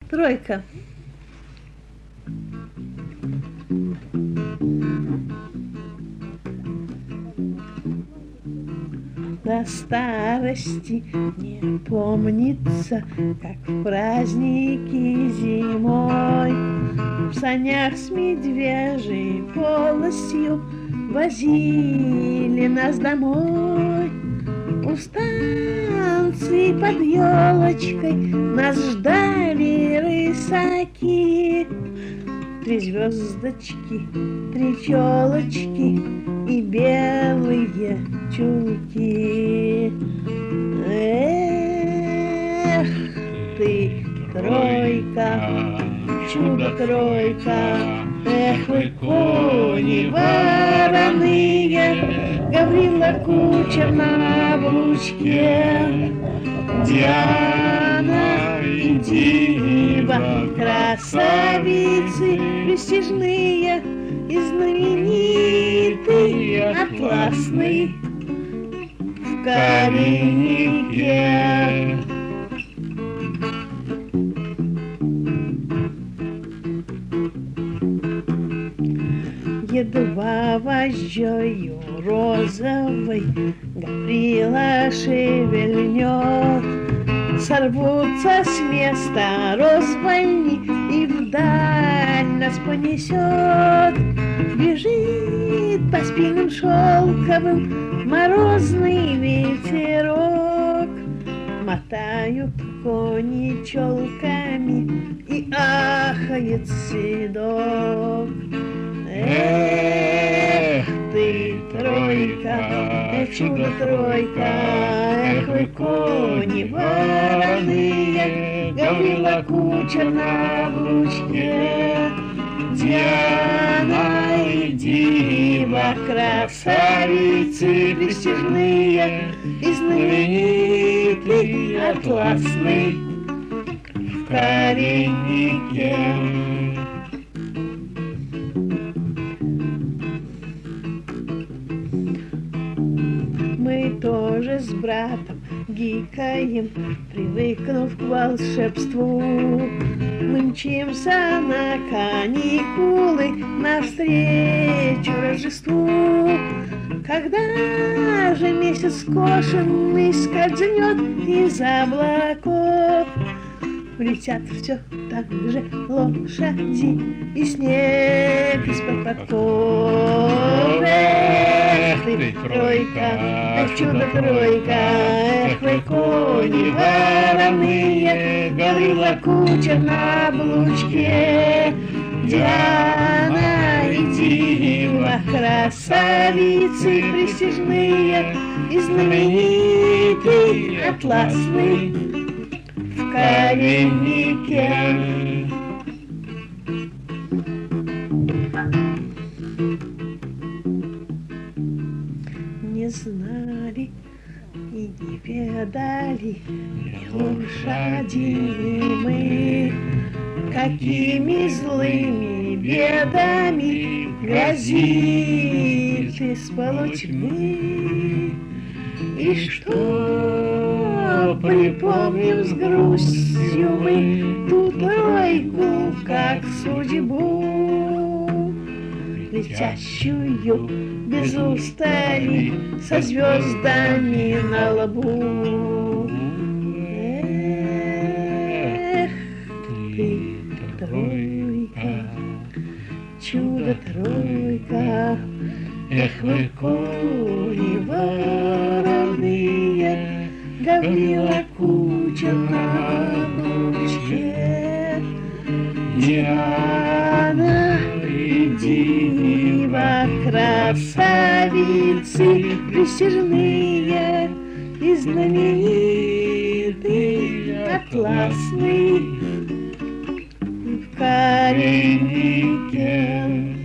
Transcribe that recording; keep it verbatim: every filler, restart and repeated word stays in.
Тройка. До старости не помнится, как в праздники зимой в санях с медвежьей полостью возили нас домой. У станции под елочкой нас ждали рысаки. Три звездочки, три челочки и белые чулки. Эх ты, тройка, чудо-тройка, эх вы, кони вороные, Гаврила Кучер на облучке, Диана и Дива, красавицы престижные и знаменитый атласный в Калинике. Едва вожжою розовой Гаврила шевельнет, сорвутся с места розбойни и вдаль нас понесет. Бежит по спинам шелковым морозный ветерок, мотают кони челками и ахает седок. Эх ты, тройка, эх, чудо-тройка, эх вы, кони вороные, Гаврила Кучер на облучке, Диана и Дива, красавицы престижные и знаменитый атласный в Калинике. Мы тоже с братом гикаем, привыкнув к волшебству. Мы мчимся на каникулы навстречу Рождеству. Когда же месяц скошенный скользнет из облаков, улетят все так же лошади и снег из-под подков. Эх ты, тройка, эх, чудо-тройка, эх вы, кони вороные, Гаврила Кучер на облучке, Диана и Дива, красавицы престижные и знаменитый атласный в Калинике. Не знали и не ведали ни лошади, ни мы, какими злыми бедами грозит из полутьмы. И что припомним с грустью мы ту тройку, как судьбу, летящую без устали со звездами на лбу. Эх ты, тройка, чудо-тройка, эх вы, кони вороные, Гаврила Кучер на облучке, Диана и Дива, красавицы престижные и знаменитый атласный в Калинике.